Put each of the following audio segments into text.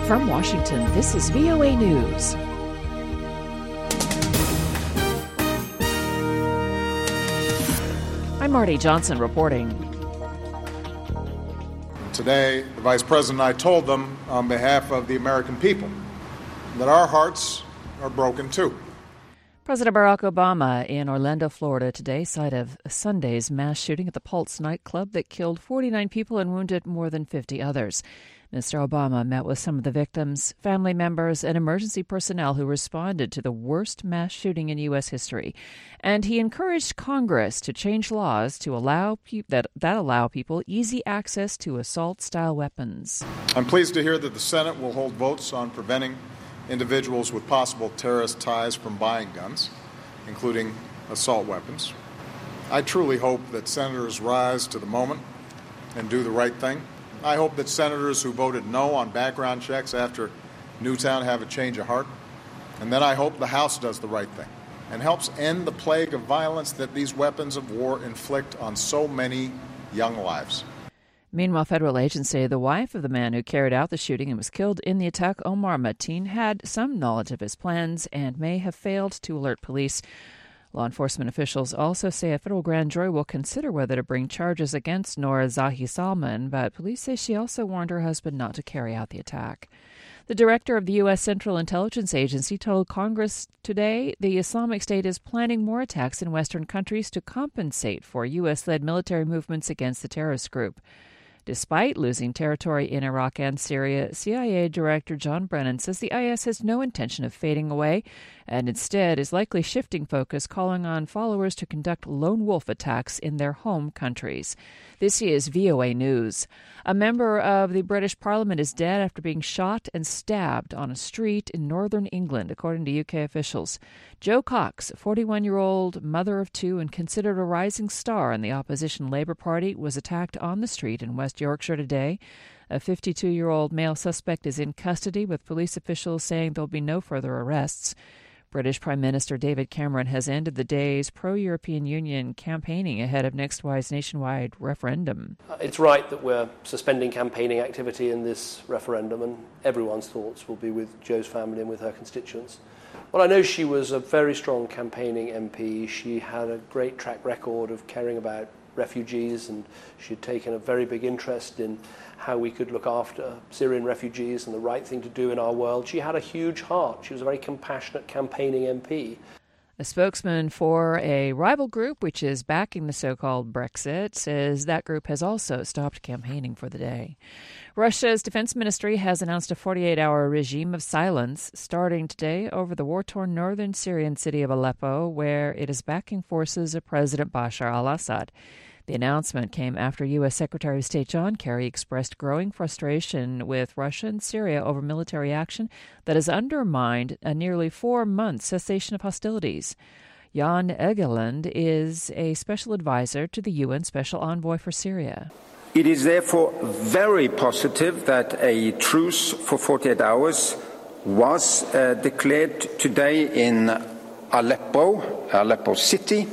From Washington, this is VOA News. I'm Marty Johnson reporting. Today, the Vice President and I told them on behalf of the American people that our hearts are broken too. President Barack Obama in Orlando, Florida today, site of Sunday's mass shooting at the Pulse nightclub that killed 49 people and wounded more than 50 others. Mr. Obama met with some of the victims, family members, and emergency personnel who responded to the worst mass shooting in U.S. history. And he encouraged Congress to change laws to allow that allow people easy access to assault-style weapons. I'm pleased to hear that the Senate will hold votes on preventing individuals with possible terrorist ties from buying guns, including assault weapons. I truly hope that senators rise to the moment and do the right thing. I hope that senators who voted no on background checks after Newtown have a change of heart. And then I hope the House does the right thing and helps end the plague of violence that these weapons of war inflict on so many young lives. Meanwhile, federal agents say the wife of the man who carried out the shooting and was killed in the attack, Omar Mateen, had some knowledge of his plans and may have failed to alert police. Law enforcement officials also say a federal grand jury will consider whether to bring charges against Noor Zahi Salman, but police say she also warned her husband not to carry out the attack. The director of the U.S. Central Intelligence Agency told Congress today the Islamic State is planning more attacks in Western countries to compensate for U.S.-led military movements against the terrorist group. Despite losing territory in Iraq and Syria, CIA Director John Brennan says the IS has no intention of fading away and instead is likely shifting focus, calling on followers to conduct lone wolf attacks in their home countries. This is VOA News. A member of the British Parliament is dead after being shot and stabbed on a street in northern England, according to UK officials. Jo Cox, a 41-year-old mother of two and considered a rising star in the opposition Labour Party, was attacked on the street in West Yorkshire today. A 52-year-old male suspect is in custody, with police officials saying there'll be no further arrests. British Prime Minister David Cameron has ended the day's pro-European Union campaigning ahead of next year's nationwide referendum. It's right that we're suspending campaigning activity in this referendum, and everyone's thoughts will be with Jo's family and with her constituents. Well, I know she was a very strong campaigning MP. She had a great track record of caring about refugees, and she'd taken a very big interest in how we could look after Syrian refugees and the right thing to do in our world. She had a huge heart. She was a very compassionate campaigning MP. A spokesman for a rival group, which is backing the so-called Brexit, says that group has also stopped campaigning for the day. Russia's defense ministry has announced a 48-hour regime of silence starting today over the war-torn northern Syrian city of Aleppo, where it is backing forces of President Bashar al-Assad. The announcement came after U.S. Secretary of State John Kerry expressed growing frustration with Russia and Syria over military action that has undermined a nearly 4-month cessation of hostilities. Jan Egeland is a special advisor to the UN Special Envoy for Syria. It is therefore very positive that a truce for 48 hours was declared today in Aleppo city.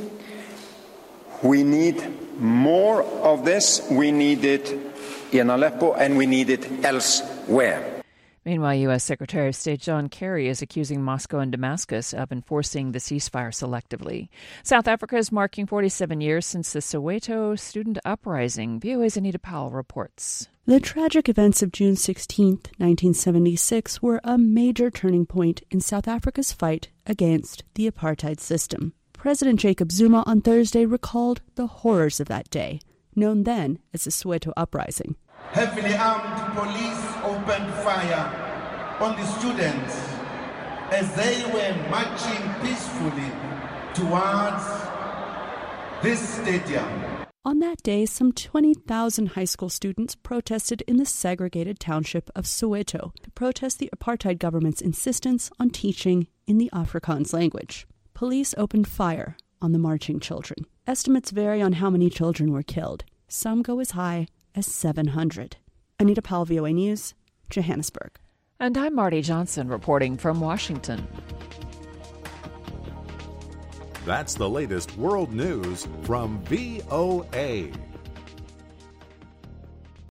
We need more of this. We need it in Aleppo and we need it elsewhere. Meanwhile, U.S. Secretary of State John Kerry is accusing Moscow and Damascus of enforcing the ceasefire selectively. South Africa is marking 47 years since the Soweto student uprising. VOA's Anita Powell reports. The tragic events of June 16, 1976 were a major turning point in South Africa's fight against the apartheid system. President Jacob Zuma on Thursday recalled the horrors of that day, known then as the Soweto Uprising. Heavily armed police opened fire on the students as they were marching peacefully towards this stadium. On that day, some 20,000 high school students protested in the segregated township of Soweto to protest the apartheid government's insistence on teaching in the Afrikaans language. Police opened fire on the marching children. Estimates vary on how many children were killed. Some go as high as 700. Anita Powell, VOA News, Johannesburg. And I'm Marty Johnson reporting from Washington. That's the latest world news from VOA.